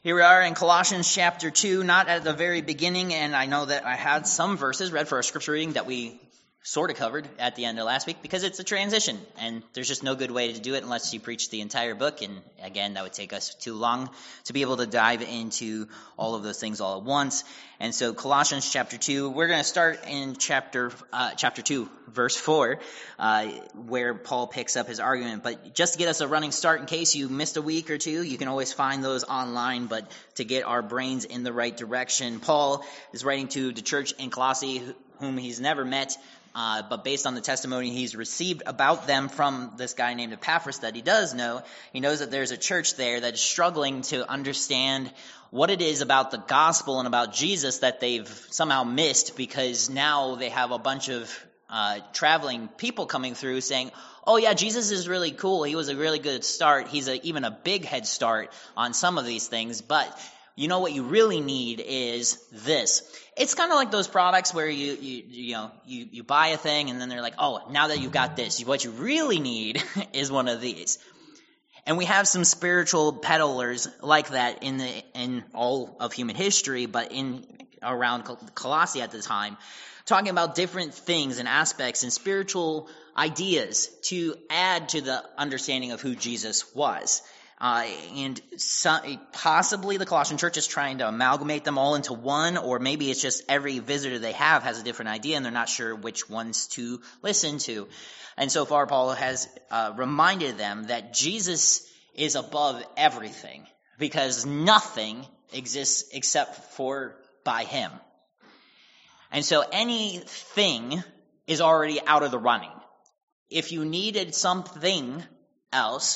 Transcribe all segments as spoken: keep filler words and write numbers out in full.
Here we are in Colossians chapter two, not at the very beginning, and I know that I had some verses read for our scripture reading that we sort of covered at the end of last week because it's a transition, and there's just no good way to do it unless you preach the entire book, and again, that would take us too long to be able to dive into all of those things all at once. And so Colossians chapter two, we're going to start in chapter uh, chapter two, verse four, uh, where Paul picks up his argument. But just to get us a running start, in case you missed a week or two, you can always find those online. But to get our brains in the right direction, Paul is writing to the church in Colossae, whom he's never met, Uh, but based on the testimony he's received about them from this guy named Epaphras that he does know, he knows that there's a church there that is struggling to understand what it is about the gospel and about Jesus that they've somehow missed, because now they have a bunch of uh, traveling people coming through saying, oh yeah, Jesus is really cool. He was a really good start. He's a, even a big head start on some of these things, but you know what you really need is this. It's kind of like those products where you, you, you know, you, you buy a thing and then they're like, oh, now that you've got this, what you really need is one of these. And we have some spiritual peddlers like that in the, in all of human history, but in around Colossae at the time, talking about different things and aspects and spiritual ideas to add to the understanding of who Jesus was. Uh, and so, possibly the Colossian church is trying to amalgamate them all into one, or maybe it's just every visitor they have has a different idea and they're not sure which ones to listen to. And so far, Paul has uh, reminded them that Jesus is above everything, because nothing exists except for by him. And so anything is already out of the running. If you needed something else,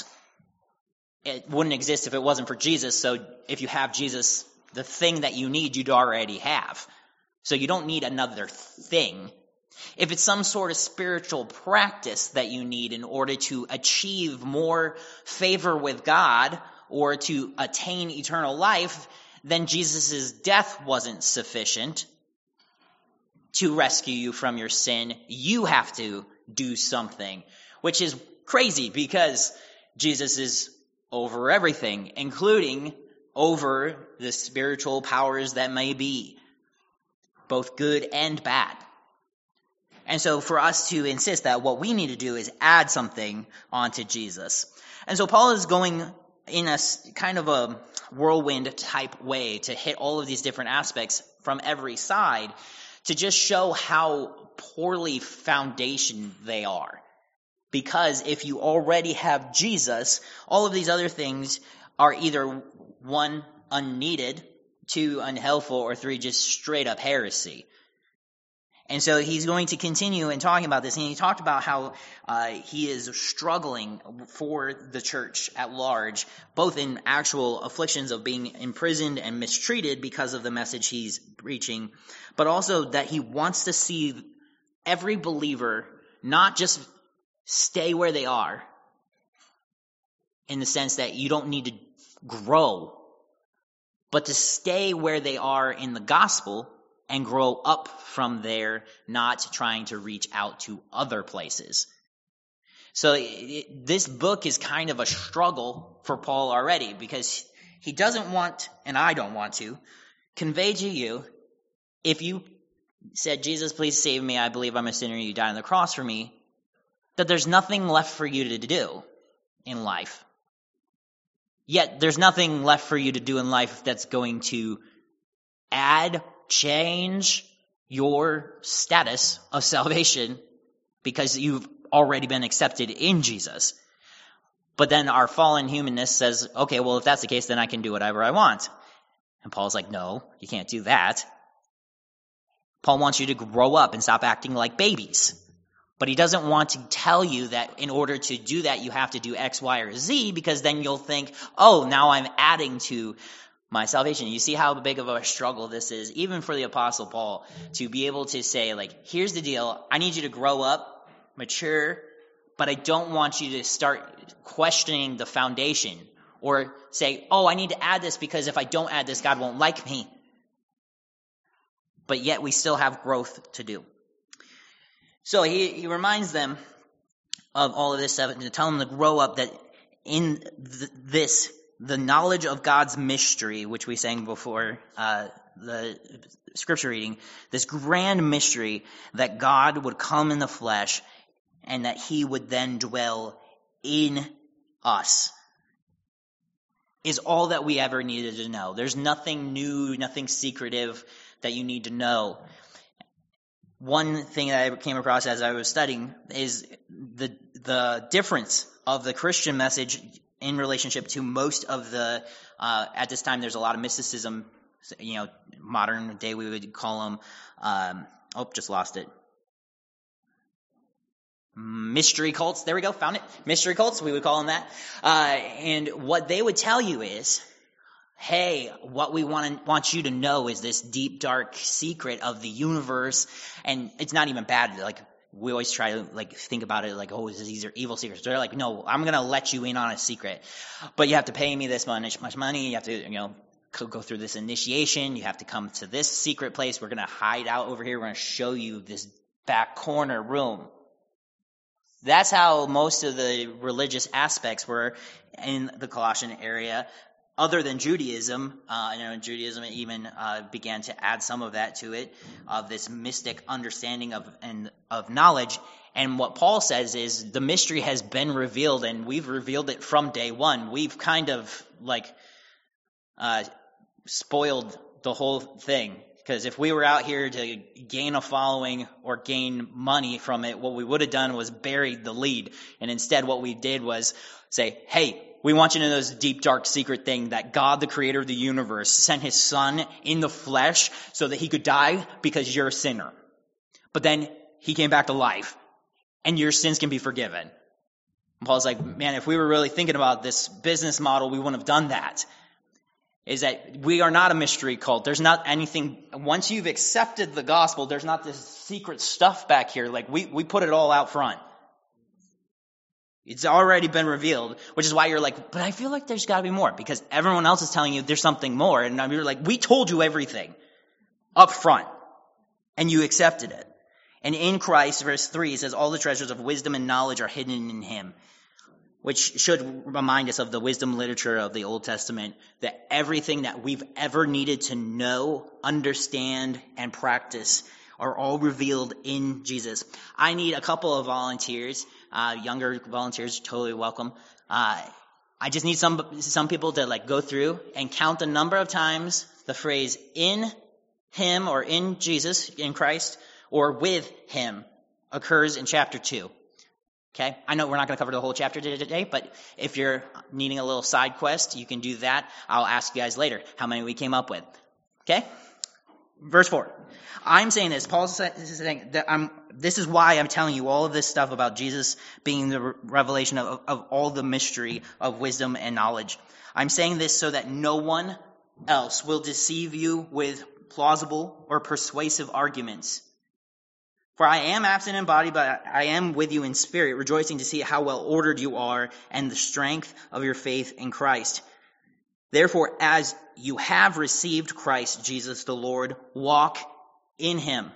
it wouldn't exist if it wasn't for Jesus. So if you have Jesus, the thing that you need, you'd already have. So you don't need another thing. If it's some sort of spiritual practice that you need in order to achieve more favor with God or to attain eternal life, then Jesus' death wasn't sufficient to rescue you from your sin. You have to do something, which is crazy because Jesus is over everything, including over the spiritual powers that may be, both good and bad. And so for us to insist that what we need to do is add something onto Jesus. And so Paul is going in a kind of a whirlwind type way to hit all of these different aspects from every side to just show how poorly foundation they are. Because if you already have Jesus, all of these other things are either, one, unneeded, two, unhelpful, or three, just straight up heresy. And so he's going to continue in talking about this. And he talked about how uh, he is struggling for the church at large, both in actual afflictions of being imprisoned and mistreated because of the message he's preaching, but also that he wants to see every believer not just stay where they are, in the sense that you don't need to grow, but to stay where they are in the gospel and grow up from there, not trying to reach out to other places. So it, this book is kind of a struggle for Paul already, because he doesn't want, and I don't want to, convey to you, if you said, Jesus, please save me, I believe I'm a sinner, you died on the cross for me, that there's nothing left for you to do in life. Yet there's nothing left for you to do in life that's going to add, change your status of salvation, because you've already been accepted in Jesus. But then our fallen humanness says, okay, well, if that's the case, then I can do whatever I want. And Paul's like, no, you can't do that. Paul wants you to grow up and stop acting like babies. But he doesn't want to tell you that in order to do that, you have to do X, Y, or Z, because then you'll think, oh, now I'm adding to my salvation. You see how big of a struggle this is, even for the Apostle Paul, to be able to say, like, here's the deal. I need you to grow up, mature, but I don't want you to start questioning the foundation or say, oh, I need to add this because if I don't add this, God won't like me. But yet we still have growth to do. So he, he reminds them of all of this stuff and to tell them to grow up, that in th- this the knowledge of God's mystery, which we sang before uh, the scripture reading, this grand mystery that God would come in the flesh and that he would then dwell in us, is all that we ever needed to know. There's nothing new, nothing secretive that you need to know. One thing that I came across as I was studying is the the difference of the Christian message in relationship to most of the, uh, at this time there's a lot of mysticism, you know, modern day we would call them, um, oh, just lost it. Mystery cults, there we go, found it. Mystery cults, we would call them that. Uh, and what they would tell you is, hey, what we want to, want you to know is this deep, dark secret of the universe. And it's not even bad. Like, we always try to, like, think about it like, oh, these are evil secrets. They're like, no, I'm going to let you in on a secret. But you have to pay me this much, much money. You have to, you know, go through this initiation. You have to come to this secret place. We're going to hide out over here. We're going to show you this back corner room. That's how most of the religious aspects were in the Colossian area. Other than Judaism, uh, you know, Judaism even uh, began to add some of that to it, of this mystic understanding of and of knowledge. And what Paul says is the mystery has been revealed, and we've revealed it from day one. We've kind of like uh, spoiled the whole thing. Because if we were out here to gain a following or gain money from it, what we would have done was buried the lead. And instead what we did was say, hey, we want you to know this deep, dark, secret thing that God, the creator of the universe, sent his son in the flesh so that he could die because you're a sinner. But then he came back to life and your sins can be forgiven. And Paul's like, man, if we were really thinking about this business model, we wouldn't have done that. Is that we are not a mystery cult. There's not anything, once you've accepted the gospel, there's not this secret stuff back here. Like we, we put it all out front. It's already been revealed, which is why you're like, but I feel like there's got to be more, because everyone else is telling you there's something more. And you're like, we told you everything up front and you accepted it. And in Christ, verse three, it says, all the treasures of wisdom and knowledge are hidden in him. Which should remind us of the wisdom literature of the Old Testament, that everything that we've ever needed to know, understand, and practice are all revealed in Jesus. I need a couple of volunteers, uh, younger volunteers, totally welcome. Uh, I just need some some people to like go through and count the number of times the phrase in him or in Jesus, in Christ, or with him occurs in chapter two. Okay, I know we're not going to cover the whole chapter today, but if you're needing a little side quest, you can do that. I'll ask you guys later how many we came up with. Okay? Verse four. I'm saying this. Paul's saying that I'm, this is why I'm telling you all of this stuff about Jesus being the revelation of, of all the mystery of wisdom and knowledge. I'm saying this so that no one else will deceive you with plausible or persuasive arguments. For I am absent in body, but I am with you in spirit, rejoicing to see how well ordered you are and the strength of your faith in Christ. Therefore, as you have received Christ Jesus the Lord, walk in him,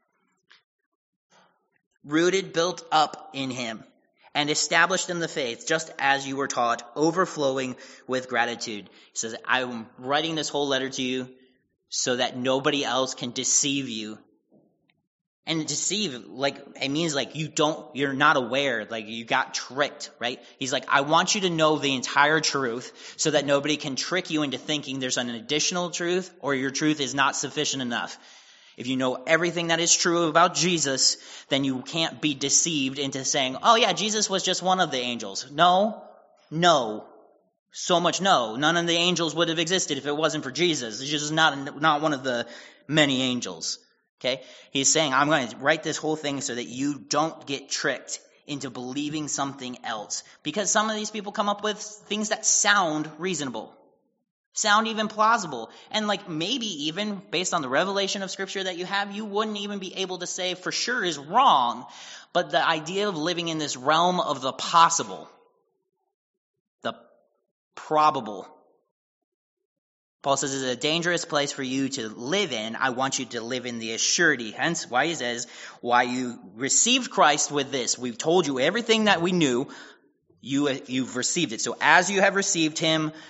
rooted, built up in him, and established in the faith, just as you were taught, overflowing with gratitude. He says, I'm writing this whole letter to you so that nobody else can deceive you. And deceive, like, it means like you don't, you're not aware, like you got tricked, right? He's like, I want you to know the entire truth so that nobody can trick you into thinking there's an additional truth or your truth is not sufficient enough. If you know everything that is true about Jesus, then you can't be deceived into saying, oh yeah, Jesus was just one of the angels. No, no, so much no. None of the angels would have existed if it wasn't for Jesus. He's just not, not one of the many angels. Okay, he's saying, I'm going to write this whole thing so that you don't get tricked into believing something else. Because some of these people come up with things that sound reasonable, sound even plausible. And like maybe even based on the revelation of Scripture that you have, you wouldn't even be able to say for sure is wrong. But the idea of living in this realm of the possible, the probable, Paul says it's a dangerous place for you to live in. I want you to live in the assurity. Hence why he says, why you received Christ with this. We've told you everything that we knew. You, you've received it. So as you have received him,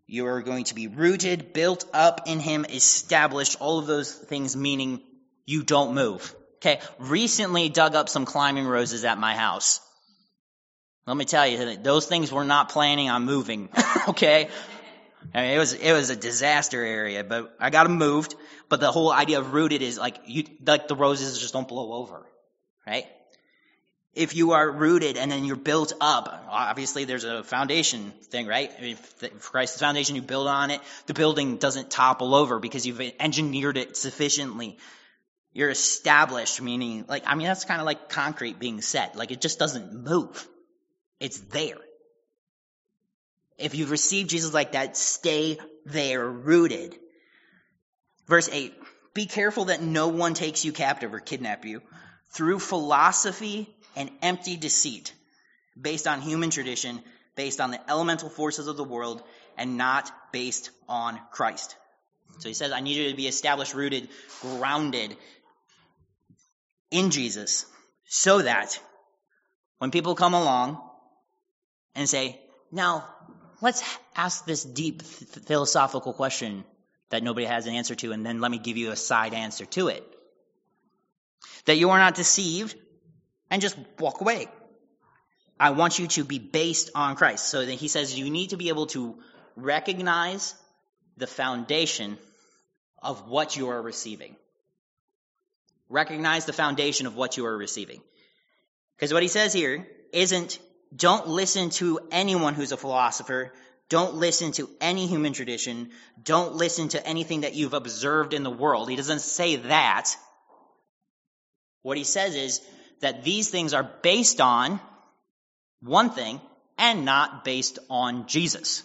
You are going to be rooted, built up in him, established, all of those things meaning you don't move. Okay, recently dug up some climbing roses at my house. Let me tell you, those things were not planning on moving. Okay, I mean, it was it was a disaster area, but I got them moved. But the whole idea of rooted is like you, like the roses just don't blow over, right? If you are rooted and then you're built up, obviously there's a foundation thing, right? I mean, if Christ's foundation, you build on it, the building doesn't topple over because you've engineered it sufficiently. You're established, meaning, like, I mean, that's kind of like concrete being set. Like, it just doesn't move. It's there. If you've received Jesus like that, stay there, rooted. Verse eight, be careful that no one takes you captive or kidnap you through philosophy and empty deceit, based on human tradition, based on the elemental forces of the world, and not based on Christ. So he says, I need you to be established, rooted, grounded in Jesus, so that when people come along and say, now, let's ask this deep philosophical question that nobody has an answer to, and then let me give you a side answer to it, that you are not deceived and just walk away. I want you to be based on Christ. So then he says you need to be able to recognize the foundation of what you are receiving. Recognize the foundation of what you are receiving. Because what he says here isn't, don't listen to anyone who's a philosopher. Don't listen to any human tradition. Don't listen to anything that you've observed in the world. He doesn't say that. What he says is that these things are based on one thing and not based on Jesus.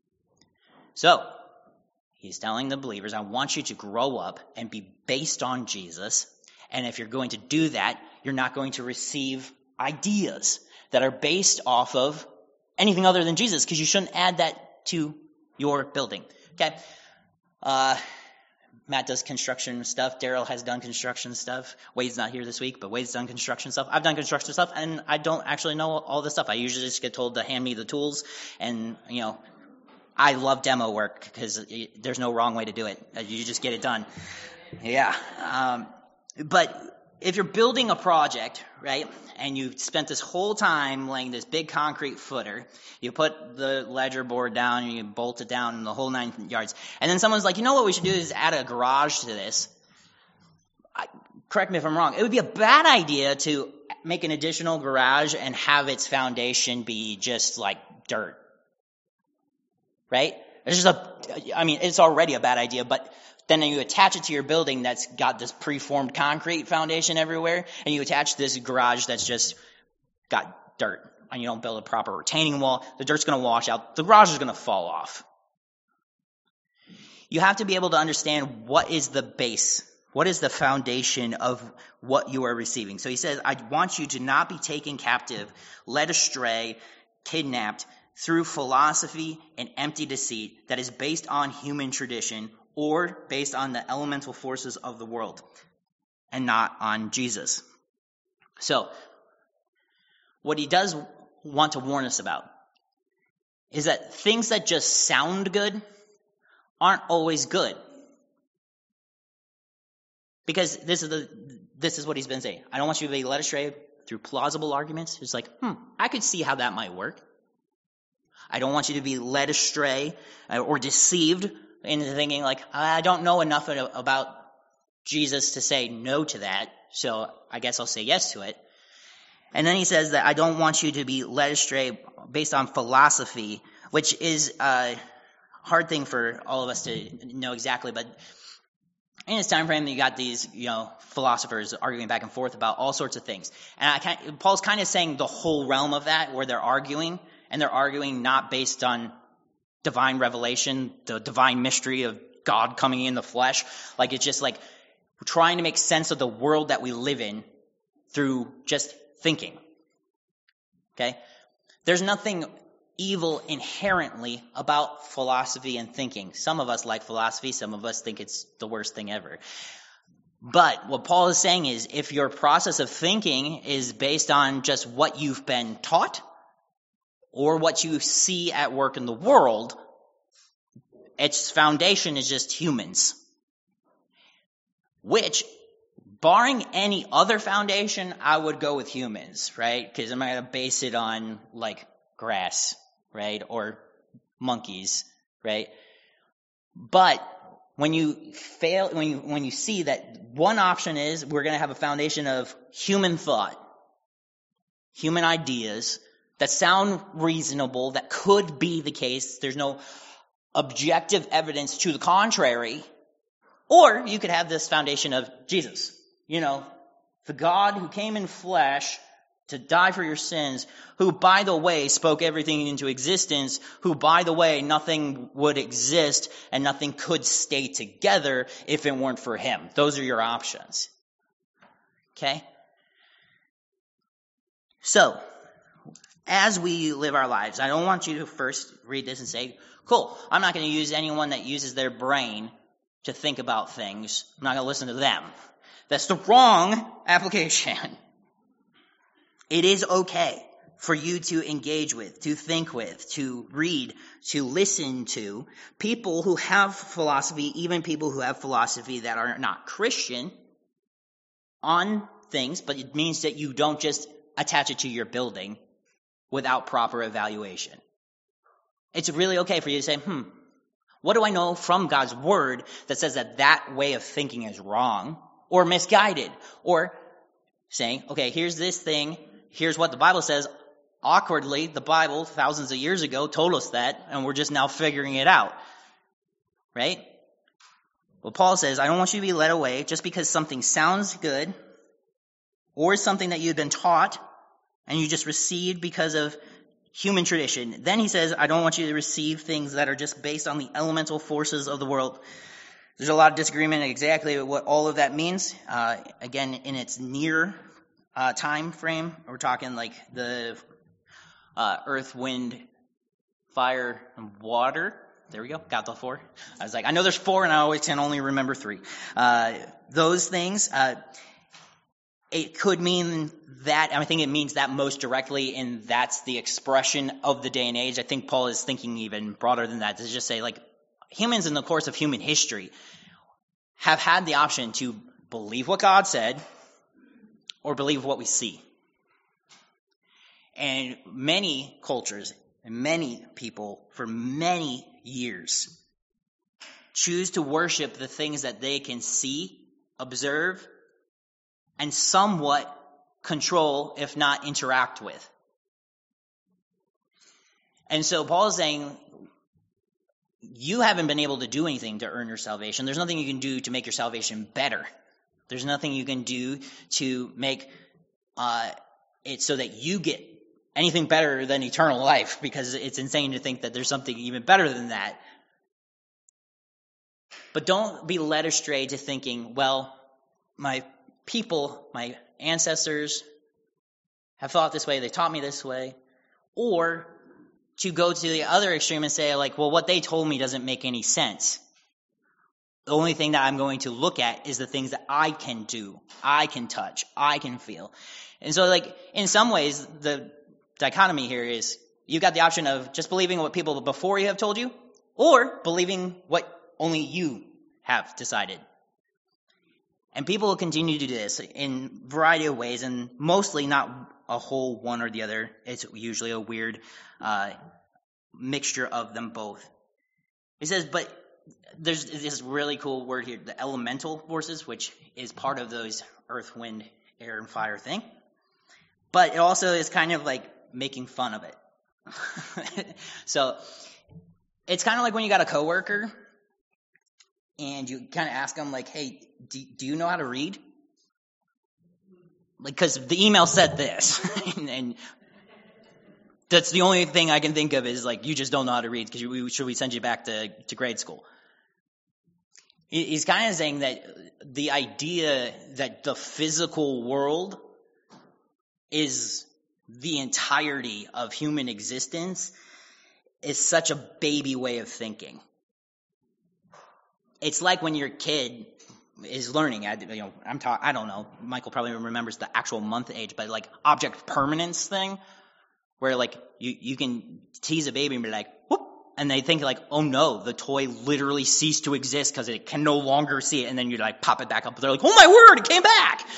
So, he's telling the believers, I want you to grow up and be based on Jesus. And if you're going to do that, you're not going to receive ideas that are based off of anything other than Jesus, because you shouldn't add that to your building. Okay? Uh, Matt does construction stuff. Daryl has done construction stuff. Wade's not here this week, but Wade's done construction stuff. I've done construction stuff, and I don't actually know all this stuff. I usually just get told to hand me the tools, and, you know, I love demo work because there's no wrong way to do it. You just get it done. Yeah. Um, but if you're building a project, right, and you've spent this whole time laying this big concrete footer, you put the ledger board down and you bolt it down in the whole nine yards, and then someone's like, you know what we should do is add a garage to this. I, correct me if I'm wrong. It would be a bad idea to make an additional garage and have its foundation be just like dirt. Right? It's just a, I mean, it's already a bad idea, but then you attach it to your building that's got this preformed concrete foundation everywhere, and you attach this garage that's just got dirt, and you don't build a proper retaining wall, the dirt's going to wash out, the garage is going to fall off. You have to be able to understand what is the base, what is the foundation of what you are receiving. So he says, I want you to not be taken captive, led astray, kidnapped through philosophy and empty deceit that is based on human tradition or based on the elemental forces of the world and not on Jesus. So, what he does want to warn us about is that things that just sound good aren't always good. Because this is the this is what he's been saying. I don't want you to be led astray through plausible arguments. It's like, hmm, I could see how that might work. I don't want you to be led astray or deceived into thinking like, I don't know enough about Jesus to say no to that, so I guess I'll say yes to it. And then he says that I don't want you to be led astray based on philosophy, which is a hard thing for all of us to know exactly, but in his time frame, you got these, you know, philosophers arguing back and forth about all sorts of things. And I can't, Paul's kind of saying the whole realm of that, where they're arguing, and they're arguing not based on divine revelation, the divine mystery of God coming in the flesh. Like, it's just like trying to make sense of the world that we live in through just thinking. Okay? There's nothing evil inherently about philosophy and thinking. Some of us like philosophy, some of us think it's the worst thing ever. But what Paul is saying is, if your process of thinking is based on just what you've been taught or what you see at work in the world, its foundation is just humans. Which, barring any other foundation, I would go with humans, right? Because I'm not going to base it on, like, grass, right? Or monkeys, right? But when you fail, when you, when you see that one option is we're going to have a foundation of human thought, human ideas that sound reasonable, that could be the case, there's no objective evidence to the contrary, or you could have this foundation of Jesus, you know, the God who came in flesh to die for your sins, who, by the way, spoke everything into existence, who, by the way, nothing would exist and nothing could stay together if it weren't for him. Those are your options. Okay? So, as we live our lives, I don't want you to first read this and say, cool, I'm not going to use anyone that uses their brain to think about things. I'm not going to listen to them. That's the wrong application. It is okay for you to engage with, to think with, to read, to listen to people who have philosophy, even people who have philosophy that are not Christian, on things, but it means that you don't just attach it to your building without proper evaluation. It's really okay for you to say, hmm, what do I know from God's word that says that that way of thinking is wrong or misguided? Or saying, okay, here's this thing, here's what the Bible says. Awkwardly, the Bible, thousands of years ago, told us that, and we're just now figuring it out. Right? Well, Paul says, I don't want you to be led away just because something sounds good or something that you've been taught and you just received because of human tradition. Then he says, I don't want you to receive things that are just based on the elemental forces of the world. There's a lot of disagreement exactly what all of that means. Uh, again, in its near uh, time frame, we're talking like the uh, earth, wind, fire, and water. There we go. Got the four. I was like, I know there's four, and I always can only remember three. Uh, those things, uh, it could mean that. I think it means that most directly, and that's the expression of the day and age. I think Paul is thinking even broader than that, to just say, like, humans in the course of human history have had the option to believe what God said or believe what we see. And many cultures and many people for many years choose to worship the things that they can see, observe, and somewhat control, if not interact with. And so Paul is saying, you haven't been able to do anything to earn your salvation. There's nothing you can do to make your salvation better. There's nothing you can do to make uh, it so that you get anything better than eternal life, because it's insane to think that there's something even better than that. But don't be led astray to thinking, well, my people, my ancestors have thought this way, they taught me this way, or to go to the other extreme and say, like, well, what they told me doesn't make any sense. The only thing that I'm going to look at is the things that I can do, I can touch, I can feel. And so, like, in some ways, the dichotomy here is you've got the option of just believing what people before you have told you, or believing what only you have decided. And people will continue to do this in a variety of ways, and mostly not a whole one or the other. It's usually a weird uh, mixture of them both. He says, but there's this really cool word here, the elemental forces, which is part of those earth, wind, air, and fire thing. But it also is kind of like making fun of it. So it's kind of like when you got a coworker and you kind of ask them, like, hey, do, do you know how to read? Like, because the email said this. and, and that's the only thing I can think of is, like, you just don't know how to read, because we, should we send you back to, to grade school? He's kind of saying that the idea that the physical world is the entirety of human existence is such a baby way of thinking. It's like when your kid is learning. I, you know, I'm ta- I don't know. Michael probably remembers the actual month age, but like object permanence thing, where like you, you can tease a baby and be like, whoop, and they think like, oh no, the toy literally ceased to exist because it can no longer see it. And then you like pop it back up. They're like, oh my word, it came back.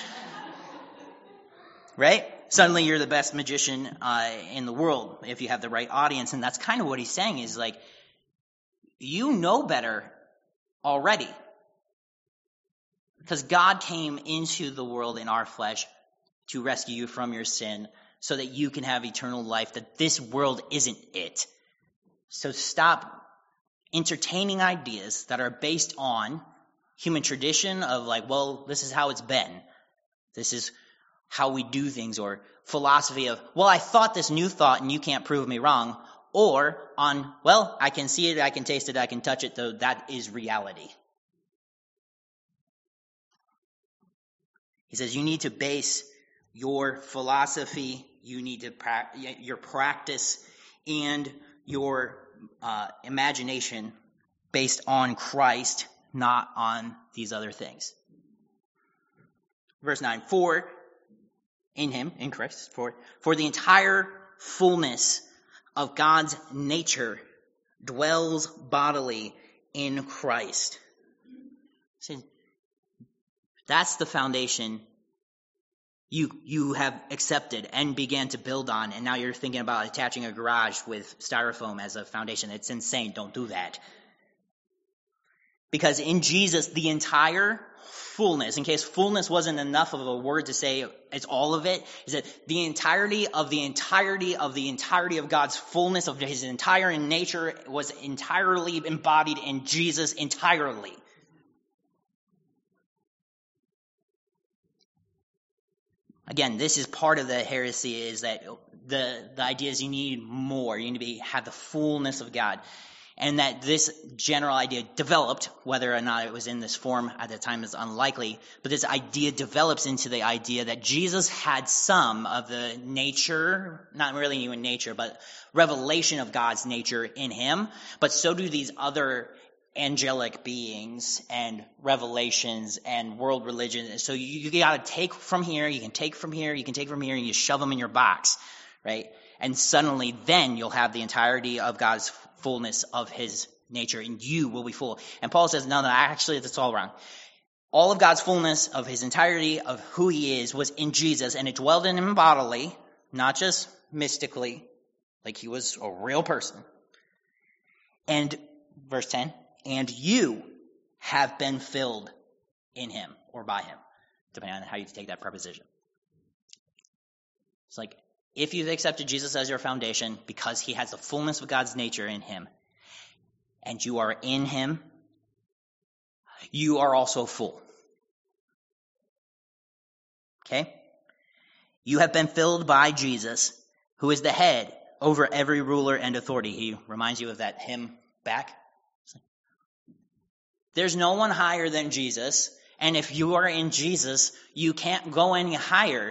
Right? Suddenly you're the best magician uh, in the world if you have the right audience. And that's kind of what he's saying is like, you know better already. Because God came into the world in our flesh to rescue you from your sin so that you can have eternal life, that this world isn't it. So stop entertaining ideas that are based on human tradition of like, well, this is how it's been. This is how we do things, or philosophy of, well, I thought this new thought and you can't prove me wrong. Or on, well, I can see it, I can taste it, I can touch it, though that is reality. He says you need to base your philosophy, you need to pra- your practice, and your uh, imagination based on Christ, not on these other things. Verse nine, for in him, in Christ, for, for the entire fullness of God's nature dwells bodily in Christ. See, that's the foundation you you have accepted and began to build on, and now you're thinking about attaching a garage with styrofoam as a foundation. It's insane. Don't do that. Because in Jesus, the entire fullness, in case fullness wasn't enough of a word to say it's all of it, is that the entirety of the entirety of the entirety of God's fullness of his entire nature was entirely embodied in Jesus entirely. Again, this is part of the heresy, is that the, the idea is you need more. You need to be, have the fullness of God. And that this general idea developed, whether or not it was in this form at the time is unlikely, but this idea develops into the idea that Jesus had some of the nature, not really even nature, but revelation of God's nature in him, but so do these other angelic beings and revelations and world religion. So you, you got to take from here, you can take from here, you can take from here, and you shove them in your box, right? And suddenly then you'll have the entirety of God's fullness of his nature, and you will be full. And Paul says, no, no, actually that's all wrong. All of God's fullness of his entirety of who he is was in Jesus, and it dwelled in him bodily, not just mystically, like he was a real person. And verse ten, and you have been filled in him, or by him, depending on how you take that preposition. It's like, if you've accepted Jesus as your foundation, because he has the fullness of God's nature in him, and you are in him, you are also full. Okay? You have been filled by Jesus, who is the head over every ruler and authority. He reminds you of that hymn back. There's no one higher than Jesus, and if you are in Jesus, you can't go any higher.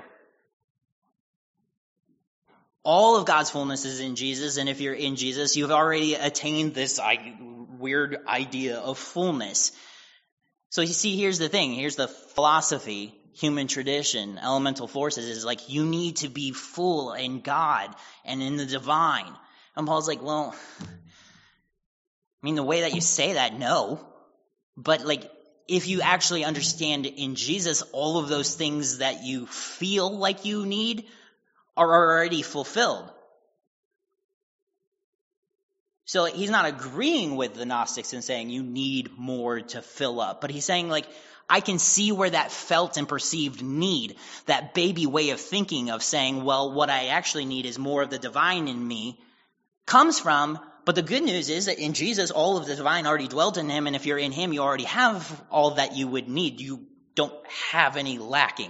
All of God's fullness is in Jesus, and if you're in Jesus, you've already attained this weird idea of fullness. So you see, here's the thing. Here's the philosophy, human tradition, elemental forces, is like you need to be full in God and in the divine. And Paul's like, well, I mean, the way that you say that, no. But like, if you actually understand in Jesus, all of those things that you feel like you need are already fulfilled. So he's not agreeing with the Gnostics and saying you need more to fill up. But he's saying, like, I can see where that felt and perceived need, that baby way of thinking of saying, well, what I actually need is more of the divine in me, comes from. But the good news is that in Jesus, all of the divine already dwelt in him. And if you're in him, you already have all that you would need. You don't have any lacking.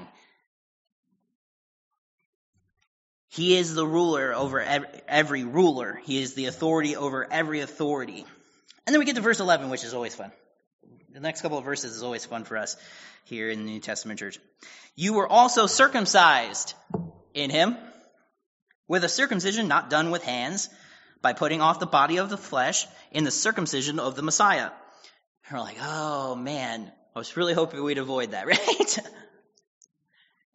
He is the ruler over every, every ruler. He is the authority over every authority. And then we get to verse eleven, which is always fun. The next couple of verses is always fun for us here in the New Testament church. You were also circumcised in him with a circumcision not done with hands, by putting off the body of the flesh in the circumcision of the Messiah. And we're like, oh man, I was really hoping we'd avoid that, right?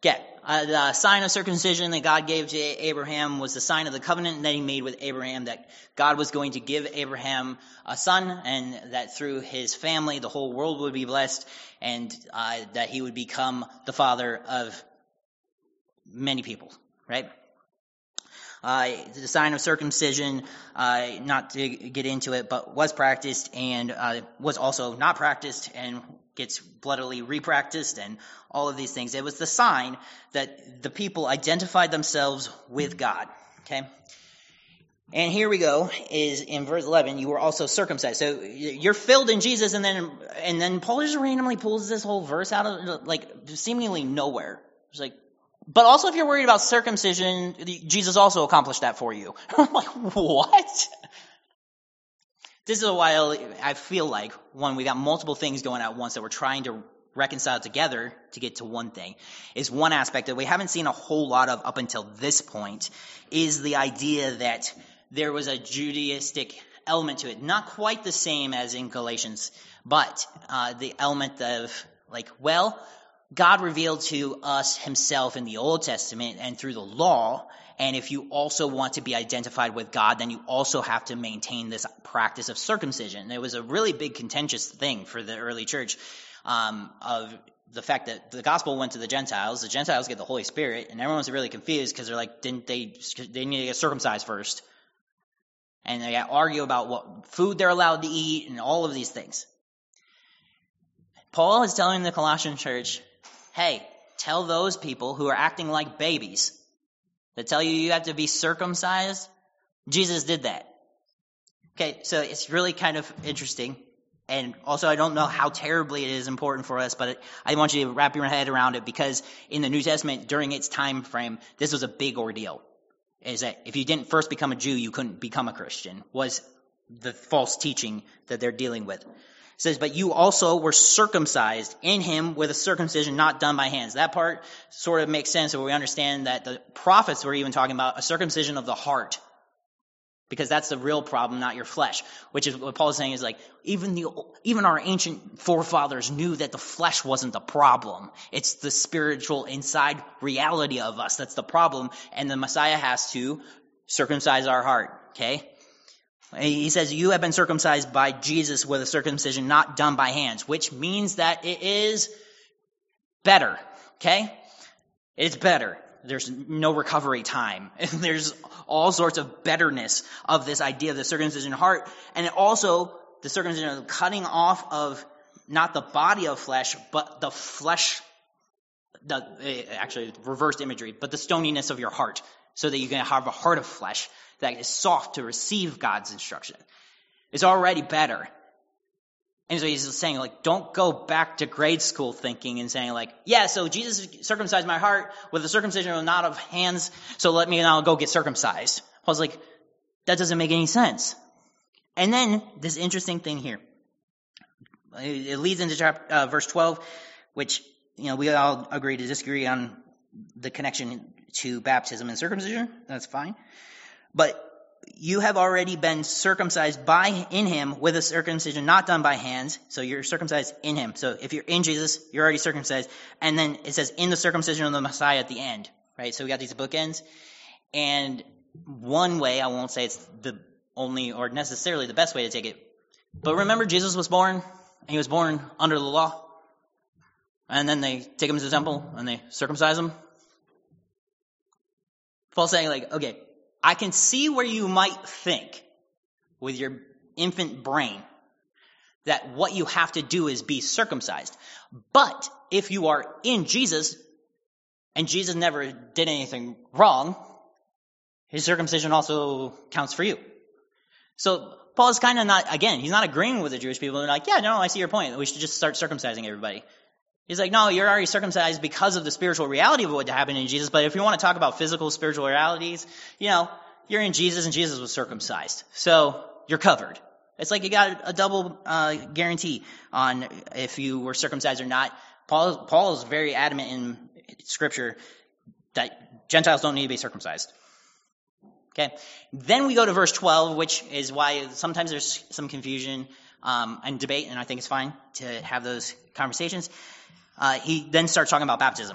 Okay, uh, the sign of circumcision that God gave to Abraham was the sign of the covenant that he made with Abraham, that God was going to give Abraham a son, and that through his family the whole world would be blessed, and uh, that he would become the father of many people, right? Uh, the sign of circumcision, uh, not to get into it, but was practiced and uh, was also not practiced and gets bloodily repracticed and all of these things. It was the sign that the people identified themselves with God, okay? And here we go, is in verse eleven, you were also circumcised. So you're filled in Jesus, and then and then Paul just randomly pulls this whole verse out of, like, seemingly nowhere. It's like, but also if you're worried about circumcision, Jesus also accomplished that for you. I'm like, what? This is a while, I feel like, when we got multiple things going at once that we're trying to reconcile together to get to one thing, is one aspect that we haven't seen a whole lot of up until this point, is the idea that there was a Judaistic element to it. Not quite the same as in Galatians, but uh, the element of, like, well, God revealed to us himself in the Old Testament and through the law, and if you also want to be identified with God, then you also have to maintain this practice of circumcision. It was a really big contentious thing for the early church, um, of the fact that the gospel went to the Gentiles. The Gentiles get the Holy Spirit, and everyone's really confused because they're like, didn't they, they need to get circumcised first? And they argue about what food they're allowed to eat and all of these things. Paul is telling the Colossian church, hey, tell those people who are acting like babies, that tell you you have to be circumcised, Jesus did that. Okay, so it's really kind of interesting. And also, I don't know how terribly it is important for us, but I want you to wrap your head around it, because in the New Testament, during its time frame, this was a big ordeal. Is that if you didn't first become a Jew, you couldn't become a Christian, was the false teaching that they're dealing with. It says, but you also were circumcised in him with a circumcision not done by hands. That part sort of makes sense, where we understand that the prophets were even talking about a circumcision of the heart, because that's the real problem, not your flesh. Which is what Paul is saying is, like, even the even our ancient forefathers knew that the flesh wasn't the problem. It's the spiritual inside reality of us that's the problem, and the Messiah has to circumcise our heart, okay? He says, you have been circumcised by Jesus with a circumcision not done by hands, which means that it is better, okay? It's better. There's no recovery time. There's all sorts of betterness of this idea of the circumcision heart. And it also, the circumcision of cutting off of not the body of flesh, but the flesh, the actually reversed imagery, but the stoniness of your heart, so that you can have a heart of flesh that is soft to receive God's instruction. It's already better. And so he's saying, like, don't go back to grade school thinking and saying, like, yeah, so Jesus circumcised my heart with a circumcision not of hands, so let me now go get circumcised. I was like, that doesn't make any sense. And then this interesting thing here. It leads into chapter, uh, verse twelve, which, you know, we all agree to disagree on the connection to baptism and circumcision. That's fine. But you have already been circumcised by in him with a circumcision not done by hands. So you're circumcised in him. So if you're in Jesus, you're already circumcised. And then it says in the circumcision of the Messiah at the end, right? So we got these bookends. And one way, I won't say it's the only or necessarily the best way to take it, but remember Jesus was born, and he was born under the law. And then they take him to the temple and they circumcise him. Paul's saying, like, okay, I can see where you might think with your infant brain that what you have to do is be circumcised. But if you are in Jesus, and Jesus never did anything wrong, his circumcision also counts for you. So Paul is kind of not, again, he's not agreeing with the Jewish people. They're like, yeah, no, I see your point. We should just start circumcising everybody. He's like, no, you're already circumcised because of the spiritual reality of what happened in Jesus. But if you want to talk about physical spiritual realities, you know, you're in Jesus and Jesus was circumcised. So you're covered. It's like you got a double uh, guarantee on if you were circumcised or not. Paul, Paul is very adamant in Scripture that Gentiles don't need to be circumcised. Okay. Then we go to verse twelve, which is why sometimes there's some confusion um, and debate, and I think it's fine to have those conversations. Uh, he then starts talking about baptism.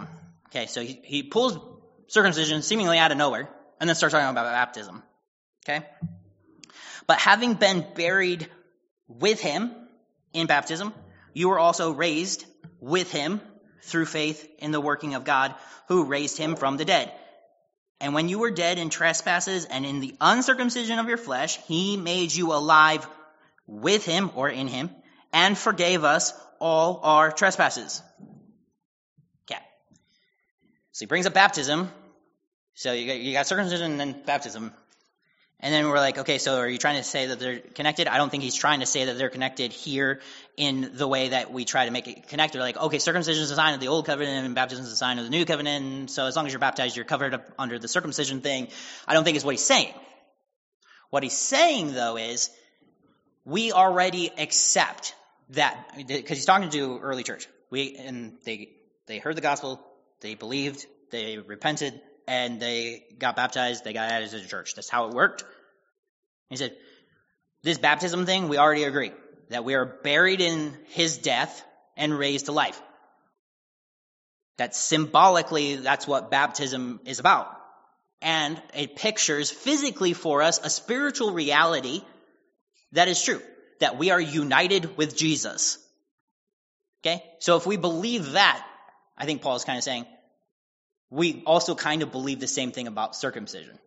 Okay, so he, he pulls circumcision seemingly out of nowhere and then starts talking about baptism. Okay? But having been buried with him in baptism, you were also raised with him through faith in the working of God who raised him from the dead. And when you were dead in trespasses and in the uncircumcision of your flesh, he made you alive with him or in him and forgave us all our trespasses. Okay. So he brings up baptism. So you got, you got circumcision and then baptism. And then we're like, okay, so are you trying to say that they're connected? I don't think he's trying to say that they're connected here in the way that we try to make it connected. Like, okay, circumcision is a sign of the old covenant and baptism is a sign of the new covenant. And so as long as you're baptized, you're covered up under the circumcision thing. I don't think is what he's saying. What he's saying, though, is we already accept that, because he's talking to early church. We and they they heard the gospel, they believed, they repented, and they got baptized, they got added to the church. That's how it worked. He said, this baptism thing, we already agree that we are buried in his death and raised to life. That symbolically, that's what baptism is about. And it pictures physically for us a spiritual reality that is true, that we are united with Jesus. Okay? So if we believe that, I think Paul is kind of saying, we also kind of believe the same thing about circumcision.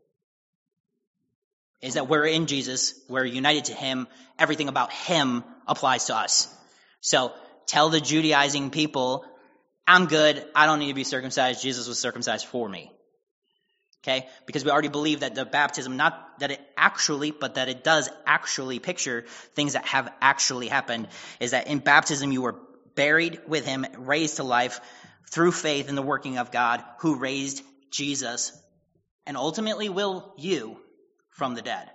Is that we're in Jesus, we're united to him, everything about him applies to us. So tell the Judaizing people, I'm good, I don't need to be circumcised, Jesus was circumcised for me. Okay? Because we already believe that the baptism, not that it actually, but that it does actually picture things that have actually happened, is that in baptism you were buried with him, raised to life, through faith in the working of God who raised Jesus and ultimately will you from the dead.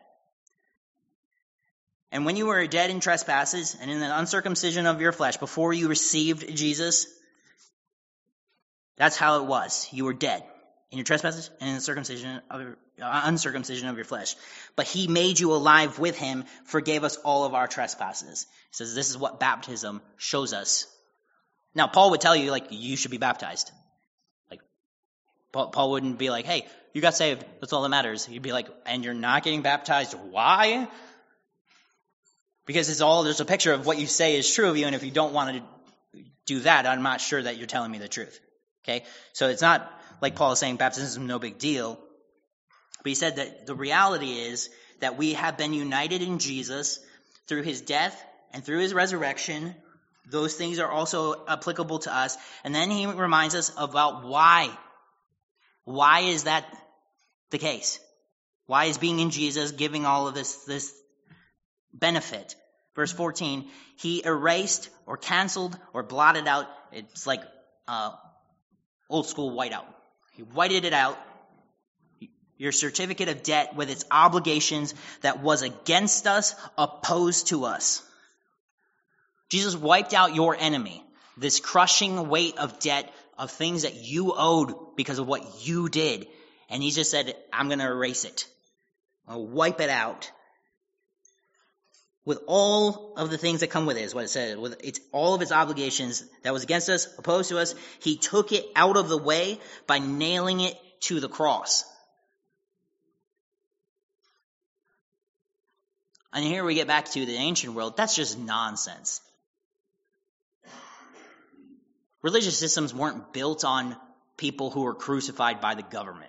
And when you were dead in trespasses and in the uncircumcision of your flesh, before you received Jesus, that's how it was. You were dead in your trespasses and in the circumcision of your, uh, uncircumcision of your flesh. But he made you alive with him, forgave us all of our trespasses. He says this is what baptism shows us. Now, Paul would tell you, like, you should be baptized. Like, Paul, Paul wouldn't be like, hey, you got saved. That's all that matters. He'd be like, and you're not getting baptized. Why? Because it's all, there's a picture of what you say is true of you, and if you don't want to do that, I'm not sure that you're telling me the truth. Okay? So it's not like Paul is saying baptism is no big deal. But he said that the reality is that we have been united in Jesus through his death and through his resurrection. Those things are also applicable to us. And then he reminds us about why. Why is that the case? Why is being in Jesus giving all of this, this benefit? Verse fourteen, he erased or canceled or blotted out. It's like uh, old school whiteout. He whited it out. Your certificate of debt with its obligations that was against us, opposed to us. Jesus wiped out your enemy, this crushing weight of debt of things that you owed because of what you did. And he just said, I'm going to erase it. I'll wipe it out. With all of the things that come with it, is what it says. With it's all of its obligations that was against us, opposed to us, he took it out of the way by nailing it to the cross. And here we get back to the ancient world. That's just nonsense. Religious systems weren't built on people who were crucified by the government.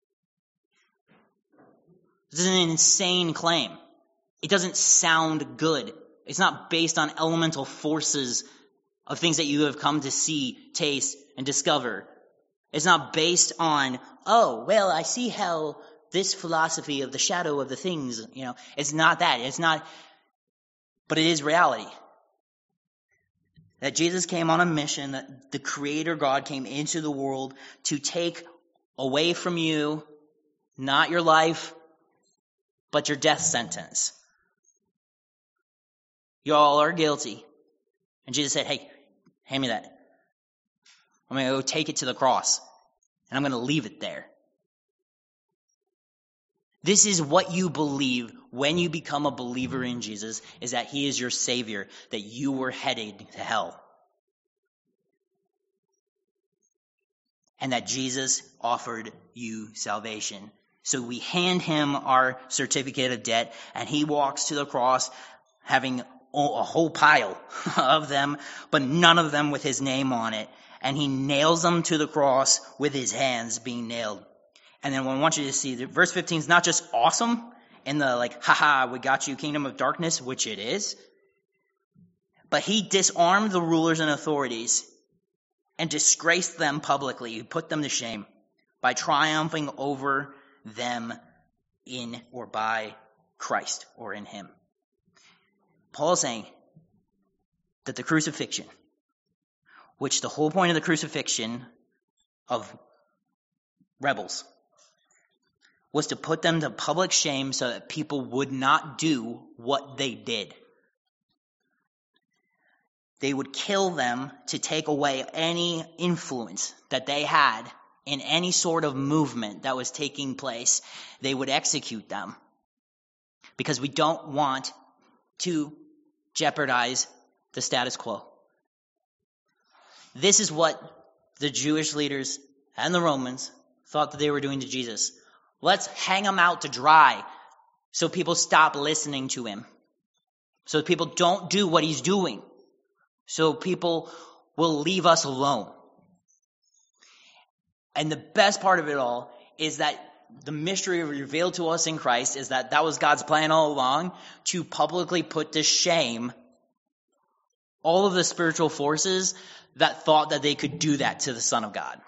This is an insane claim. It doesn't sound good. It's not based on elemental forces of things that you have come to see, taste, and discover. It's not based on, oh, well, I see how this philosophy of the shadow of the things, you know, it's not that. It's not, but it is reality. That Jesus came on a mission, that the Creator God came into the world to take away from you, not your life, but your death sentence. You all are guilty. And Jesus said, hey, hand me that. I'm going to go take it to the cross. And I'm going to leave it there. This is what you believe when you become a believer in Jesus, is that he is your Savior, that you were headed to hell. and that Jesus offered you salvation. So we hand him our certificate of debt, and he walks to the cross having a whole pile of them, but none of them with his name on it. And he nails them to the cross with his hands being nailed. And then I want you to see that verse fifteen is not just awesome in the like, haha, we got you, kingdom of darkness, which it is. But he disarmed the rulers and authorities and disgraced them publicly. He put them to shame by triumphing over them in or by Christ or in him. Paul is saying that the crucifixion, which the whole point of the crucifixion of rebels was to put them to public shame so that people would not do what they did. They would kill them to take away any influence that they had in any sort of movement that was taking place. They would execute them because we don't want to jeopardize the status quo. This is what the Jewish leaders and the Romans thought that they were doing to Jesus. Let's hang him out to dry so people stop listening to him. So people don't do what he's doing. So people will leave us alone. And the best part of it all is that the mystery revealed to us in Christ is that that was God's plan all along, to publicly put to shame all of the spiritual forces that thought that they could do that to the Son of God.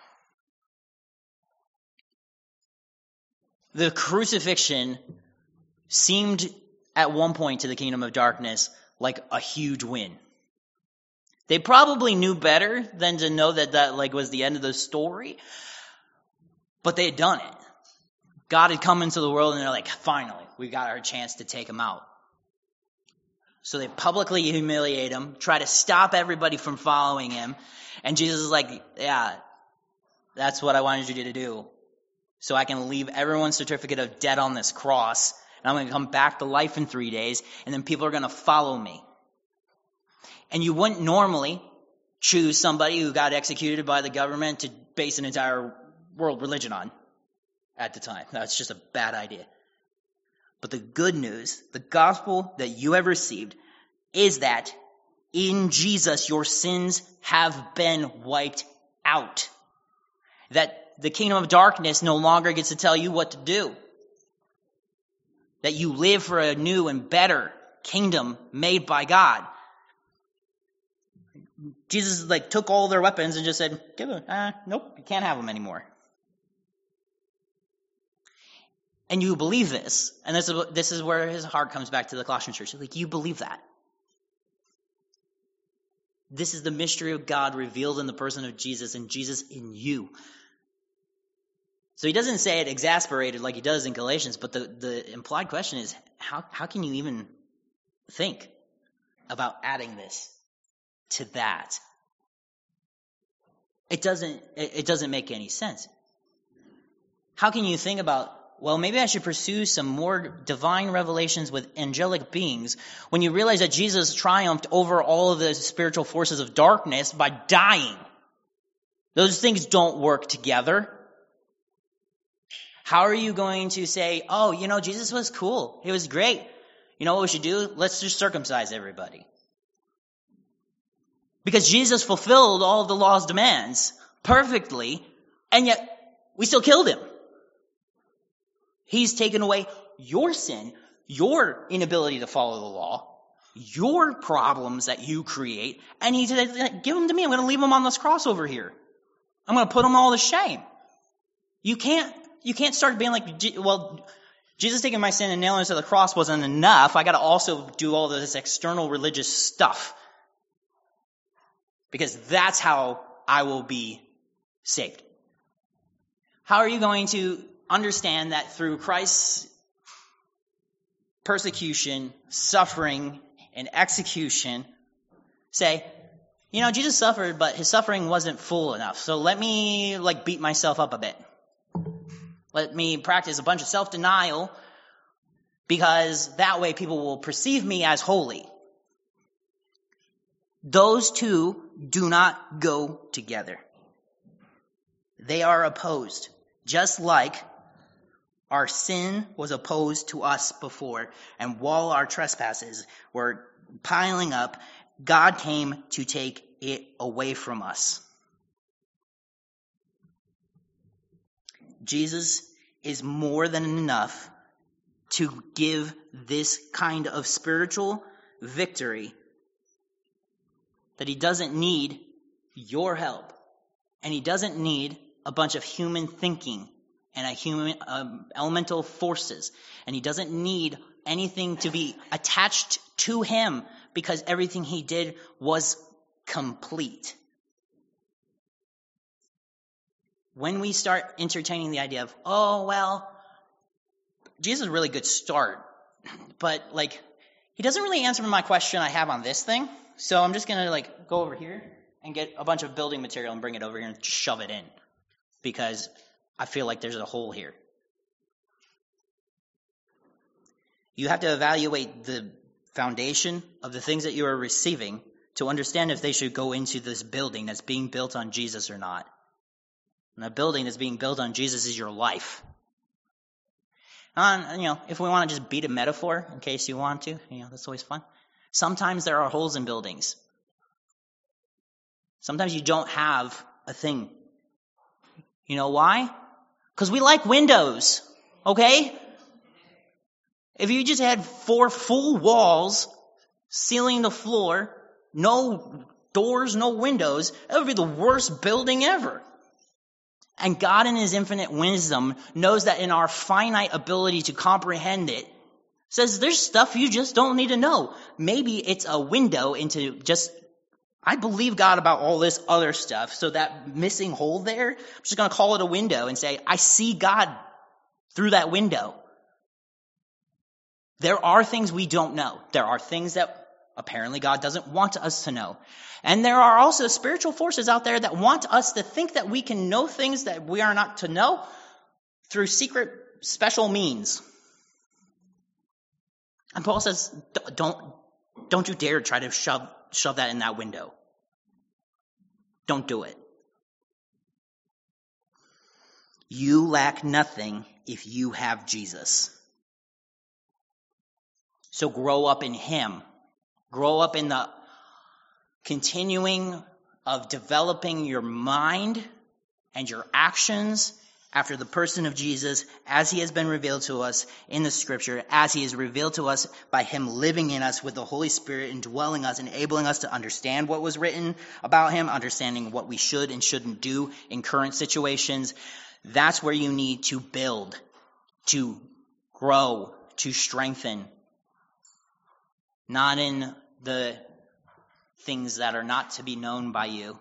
The crucifixion seemed at one point to the kingdom of darkness like a huge win. They probably knew better than to know that that like was the end of the story, but they had done it. God had come into the world and they're like, finally, we got our chance to take him out. So they publicly humiliate him, try to stop everybody from following him. And Jesus is like, yeah, that's what I wanted you to do. So I can leave everyone's certificate of debt on this cross. And I'm going to come back to life in three days. And then people are going to follow me. And you wouldn't normally choose somebody who got executed by the government to base an entire world religion on at the time. That's just a bad idea. But the good news, the gospel that you have received, is that in Jesus your sins have been wiped out. That the kingdom of darkness no longer gets to tell you what to do. That you live for a new and better kingdom made by God. Jesus like took all their weapons and just said, "Give them. Uh, nope, you can't have them anymore." And you believe this, and this is this is where his heart comes back to the Colossian church. Like, you believe that. This is the mystery of God revealed in the person of Jesus, and Jesus in you. So he doesn't say it exasperated like he does in Galatians, but the, the implied question is, how how can you even think about adding this to that? It doesn't it, it doesn't make any sense. How can you think about, well, maybe I should pursue some more divine revelations with angelic beings when you realize that Jesus triumphed over all of the spiritual forces of darkness by dying? Those things don't work together. How are you going to say, oh, you know, Jesus was cool. He was great. You know what we should do? Let's just circumcise everybody. Because Jesus fulfilled all of the law's demands perfectly, and yet we still killed him. He's taken away your sin, your inability to follow the law, your problems that you create, and he said, give them to me. I'm going to leave them on this cross over here. I'm going to put them all to shame. You can't, you can't start being like, well, Jesus taking my sin and nailing it to the cross wasn't enough. I got to also do all this external religious stuff. Because that's how I will be saved. How are you going to understand that through Christ's persecution, suffering, and execution, say, you know, Jesus suffered, but his suffering wasn't full enough. So let me, like, beat myself up a bit. Let me practice a bunch of self-denial, because that way people will perceive me as holy. Those two do not go together. They are opposed, just like our sin was opposed to us before. And while our trespasses were piling up, God came to take it away from us. Jesus is more than enough to give this kind of spiritual victory, that he doesn't need your help, and he doesn't need a bunch of human thinking and a human um, elemental forces, and he doesn't need anything to be attached to him, because everything he did was complete. When we start entertaining the idea of, oh, well, Jesus is a really good start, but like, he doesn't really answer my question I have on this thing, so I'm just going to like go over here and get a bunch of building material and bring it over here and just shove it in, because I feel like there's a hole here. You have to evaluate the foundation of the things that you are receiving to understand if they should go into this building that's being built on Jesus or not. And the building that's being built on Jesus is your life. And, you know, if we want to just beat a metaphor, in case you want to, you know, that's always fun. Sometimes there are holes in buildings. Sometimes you don't have a thing. You know why? Because we like windows, okay? If you just had four full walls, sealing the floor, no doors, no windows, that would be the worst building ever. And God in his infinite wisdom knows that in our finite ability to comprehend it, says there's stuff you just don't need to know. Maybe it's a window into just, I believe God about all this other stuff, so that missing hole there, I'm just going to call it a window and say, I see God through that window. There are things we don't know. There are things that apparently God doesn't want us to know. And there are also spiritual forces out there that want us to think that we can know things that we are not to know through secret special means. And Paul says, don't, don't you dare try to shove, shove that in that window. Don't do it. You lack nothing if you have Jesus. So grow up in him. Grow up in the continuing of developing your mind and your actions after the person of Jesus as he has been revealed to us in the scripture, as he is revealed to us by him living in us with the Holy Spirit indwelling us, enabling us to understand what was written about him, understanding what we should and shouldn't do in current situations. That's where you need to build, to grow, to strengthen. Not in the things that are not to be known by you.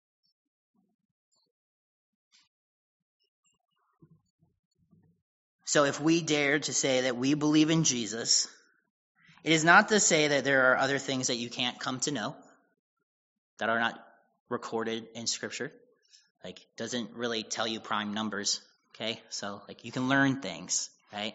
So if we dare to say that we believe in Jesus, it is not to say that there are other things that you can't come to know that are not recorded in Scripture. Like, doesn't really tell you prime numbers, okay? So, like, you can learn things, right?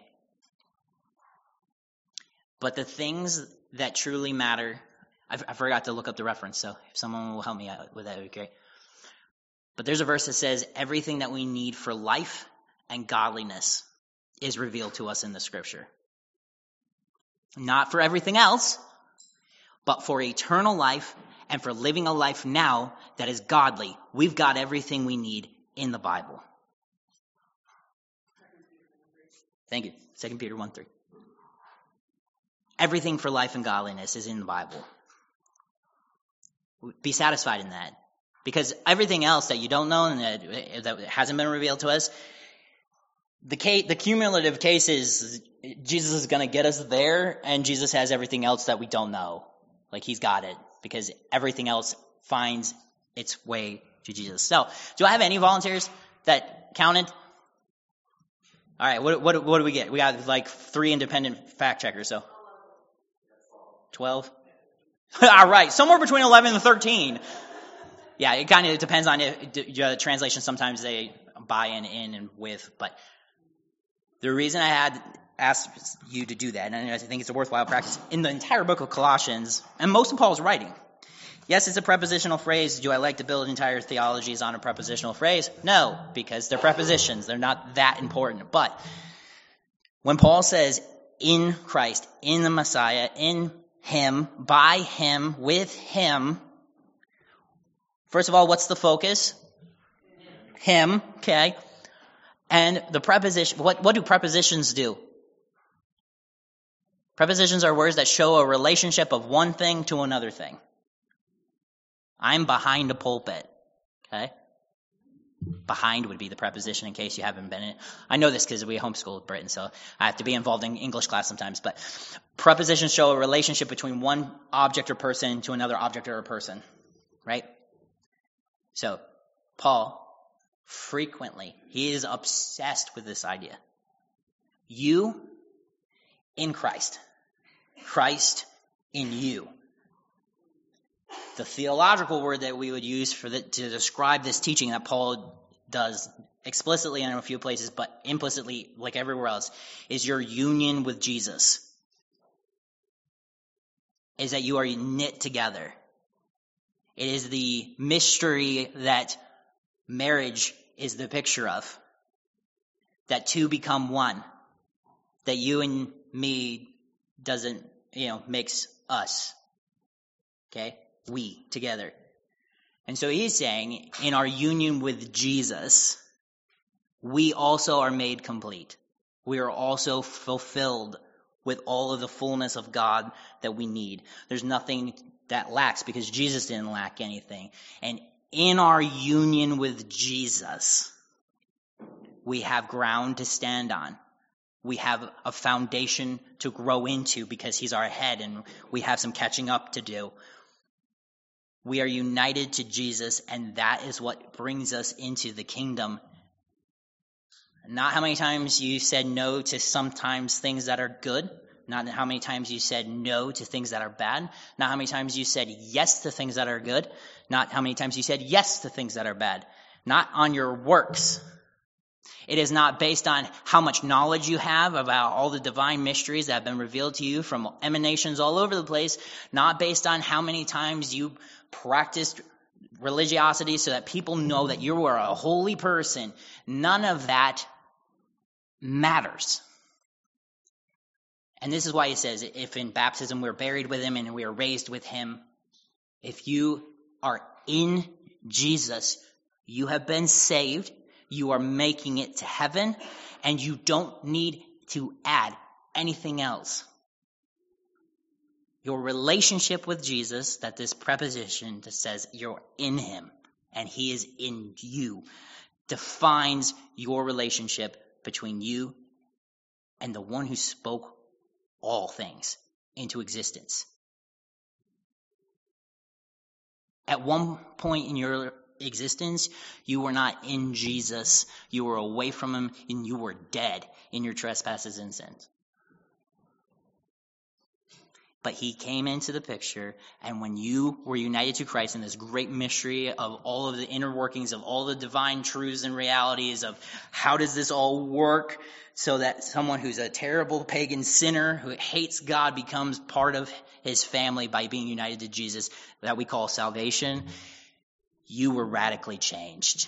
But the things that truly matter, I, I forgot to look up the reference, so if someone will help me out with that, it would be great. But there's a verse that says, everything that we need for life and godliness is revealed to us in the Scripture. Not for everything else, but for eternal life and for living a life now that is godly. We've got everything we need in the Bible. Thank you. Second Peter one three. Everything for life and godliness is in the Bible. Be satisfied in that. Because everything else that you don't know and that, that hasn't been revealed to us, the case, the cumulative case is Jesus is going to get us there, and Jesus has everything else that we don't know. Like, he's got it. Because everything else finds its way to Jesus. So, do I have any volunteers that counted? All right, what, what, what do we get? We got like three independent fact checkers, so. twelve? All right, somewhere between eleven and thirteen. Yeah, it kind of depends on it. The translation, sometimes they buy in, in and with. But the reason I had asked you to do that, and I think it's a worthwhile practice, in the entire book of Colossians, and most of Paul's writing, Yes, it's a prepositional phrase. Do I like to build entire theologies on a prepositional phrase? No, because they're prepositions. They're not that important. But when Paul says in Christ, in the Messiah, in him, by him, with him, first of all, what's the focus? Him, okay. And the preposition, what, what do prepositions do? Prepositions are words that show a relationship of one thing to another thing. I'm behind a pulpit, okay? Behind would be the preposition in case you haven't been in it. I know this because we homeschooled Britain, so I have to be involved in English class sometimes. But prepositions show a relationship between one object or person to another object or person, right? So Paul, frequently, he is obsessed with this idea. You in Christ. Christ in you. The theological word that we would use for the, to describe this teaching that Paul does explicitly in a few places, but implicitly, like everywhere else, is your union with Jesus. Is that you are knit together. It is the mystery that marriage is the picture of. That two become one. That you and me doesn't, you know, makes us. Okay? We together. And so he's saying, in our union with Jesus, we also are made complete. We are also fulfilled with all of the fullness of God that we need. There's nothing that lacks because Jesus didn't lack anything. And in our union with Jesus, we have ground to stand on. We have a foundation to grow into because he's our head and we have some catching up to do. We are united to Jesus, and that is what brings us into the kingdom. Not how many times you said no to sometimes things that are good. Not how many times you said no to things that are bad. Not how many times you said yes to things that are good. Not how many times you said yes to things that are bad. Not on your works. It is not based on how much knowledge you have about all the divine mysteries that have been revealed to you from emanations all over the place. Not based on how many times you practiced religiosity so that people know that you are a holy person. None of that matters. And this is why he says, if in baptism we're buried with him and we are raised with him, if you are in Jesus, you have been saved, you are making it to heaven, and you don't need to add anything else. Your relationship with Jesus, that this preposition that says you're in him and he is in you, defines your relationship between you and the one who spoke all things into existence. At one point in your existence, you were not in Jesus. You were away from him and you were dead in your trespasses and sins. But he came into the picture, and when you were united to Christ in this great mystery of all of the inner workings of all the divine truths and realities of how does this all work so that someone who's a terrible pagan sinner who hates God becomes part of his family by being united to Jesus, that we call salvation, you were radically changed.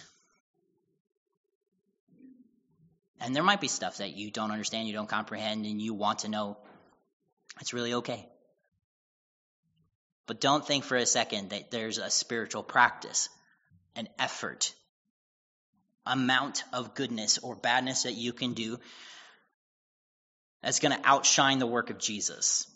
And there might be stuff that you don't understand, you don't comprehend, and you want to know. It's really okay. But don't think for a second that there's a spiritual practice, an effort, amount of goodness or badness that you can do that's going to outshine the work of Jesus.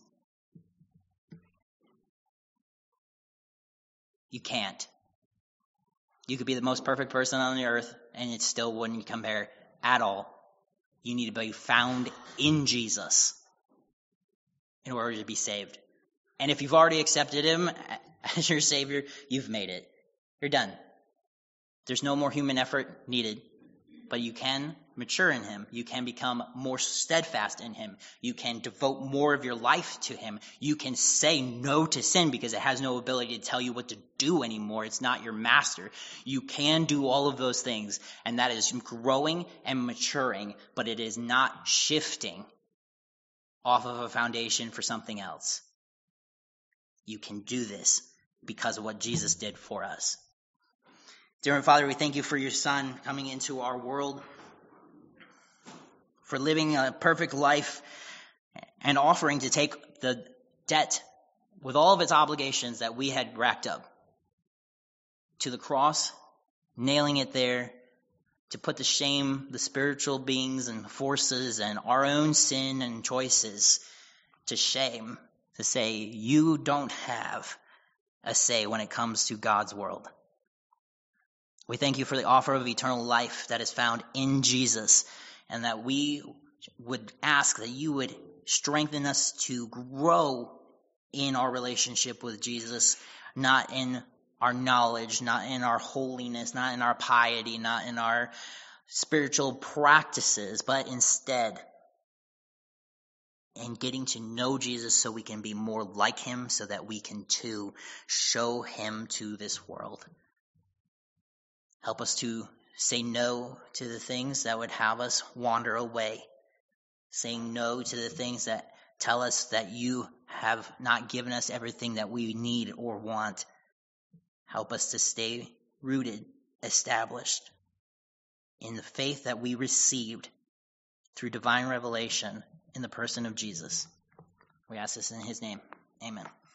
You can't. You could be the most perfect person on the earth, and it still wouldn't compare at all. You need to be found in Jesus in order to be saved. And if you've already accepted him as your Savior, you've made it. You're done. There's no more human effort needed. But you can mature in him. You can become more steadfast in him. You can devote more of your life to him. You can say no to sin because it has no ability to tell you what to do anymore. It's not your master. You can do all of those things. And that is growing and maturing, but it is not shifting off of a foundation for something else. You can do this because of what Jesus did for us. Dear Heavenly Father, we thank you for your Son coming into our world, for living a perfect life and offering to take the debt with all of its obligations that we had racked up to the cross, nailing it there to put to shame the spiritual beings and forces and our own sin and choices to shame, to say you don't have a say when it comes to God's world. We thank you for the offer of eternal life that is found in Jesus, and that we would ask that you would strengthen us to grow in our relationship with Jesus, not in our knowledge, not in our holiness, not in our piety, not in our spiritual practices, but instead in getting to know Jesus so we can be more like him, so that we can too show him to this world. Help us to say no to the things that would have us wander away, saying no to the things that tell us that you have not given us everything that we need or want. Help us to stay rooted, established in the faith that we received through divine revelation in the person of Jesus. We ask this in his name. Amen.